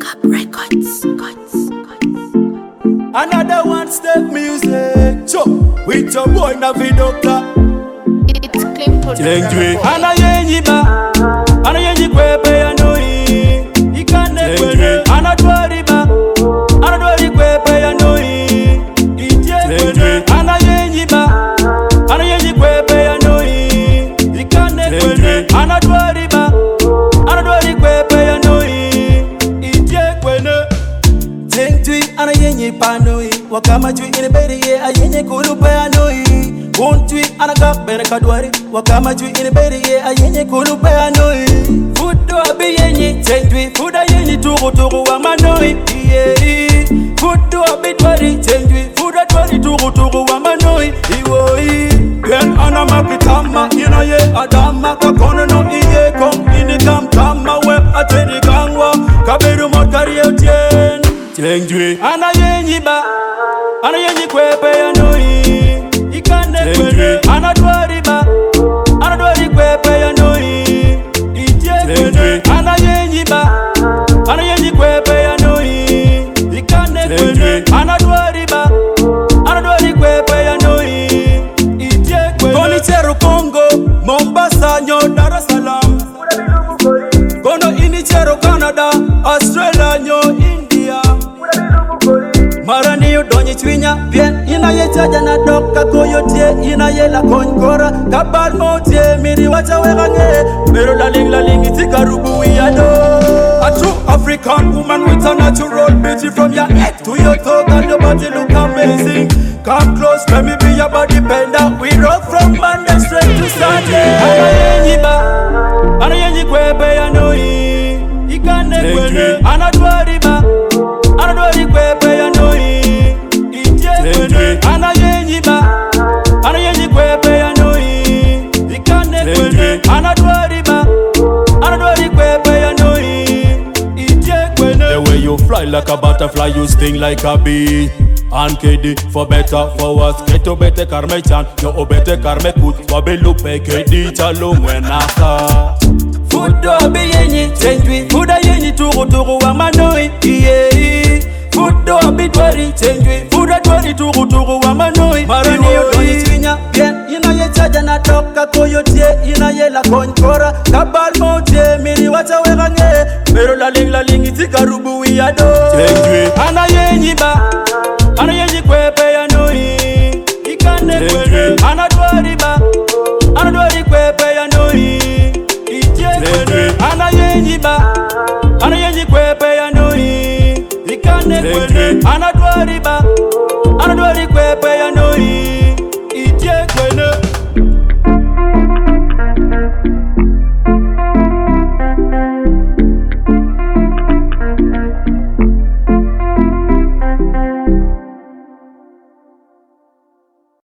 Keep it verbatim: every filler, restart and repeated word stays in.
Up Records. Records. Another one step music. Cho, with your boy Navi Doctor. It's Claypool. Tengwe. Ana yenyi ba, ana yenyi kwepe ya noi. Ikane kwene. Ana dwari ba, ana dwari kwepe ya noi. Ije kwene. Ana yenyi ba, ana yenyi kwepe ya noi. Ikane kwene. Ana dwari ba, ana dwari kwepe ya noi. Ije kwene. Tengwe ana yenyi panoi. Wakama jui iniberi ye ayenye kulupe ya noi. Untwi anakapere kadwari wakama juu iniberi ye ayenye kulupe anoi. Fudo abi yenye tendwi fuda yenye tugu tugu wa manoi. Yeah. Fudo abi dwari tendwi fuda dwari tugu tugu wa manoi. Iwoi Gen anamakitama ina ye adama kakono no iye kong inikam kama we ateni kangwa kaberu motkari ya utien. Tendwi ana yenye ba ana yenye kwepe ya noi. Ikane kwene, anadwari ba, anadwari kwepe ya noi. Ije kwene, ana yenyi ba, ana yenyi kwepe ya noi. Ikane kwene, anadwari ba, anadwari kwepe ya noi. Ije kwene. Koni Cheru Congo, Mombasa nyo Dar es Salaam. Kono ini Cheru Canada, Australia nyo India. Marani udonyi chwinya bien ina ye chaja na doka koyotie ina ye la konkora kabal motie miri wacha wegange pero la ling la ling itika rubu wiado. A true African woman with a natural beauty from your head to your toe and your body look amazing. Come close, let me be your body bender. We rock from Monday straight to Sunday. Ana yenyi ba, ana yenyi kwepe ya noi. Ikane kwene, ana dwari ba, ana dwari kwepe ya noi. Ije kwene, ana yenyi ba, ana yenyi kwepe ya noi. Ikane kwene, ana dwari ba, ana dwari kwepe ya noi. Ije kwene. The way you fly like a butterfly, you sting like a bee. And K D for better, for worse. Keto bete karme chan, yo obete karme kut. Wabe lupe K D chalo mwenaka. Fudo abi yenyi tendwi, fuda yenyi tugu tugu wa manoi. Yeah. Fudo abi dwari tendwi, fuda dwari tugu tugu wa manoi. Marani udonyi chwinya, bien ina ye chaja na toka koyotie ina ye la konkora. Kabal motie miri wacha wegange, pero la ling la ling itika rubu wiado. Tendwi ana yenyi ba, ana yenyi kwepe ya noi. Ikane kwene, ana dwari ba, ana dwari kwepe ya noi. Ije kwene, ana yenyi ba, ana yenyi kwepe ya noi. Ikane kwene, ana dwari ba, ana dwari kwepe ya noi. Ije kwene.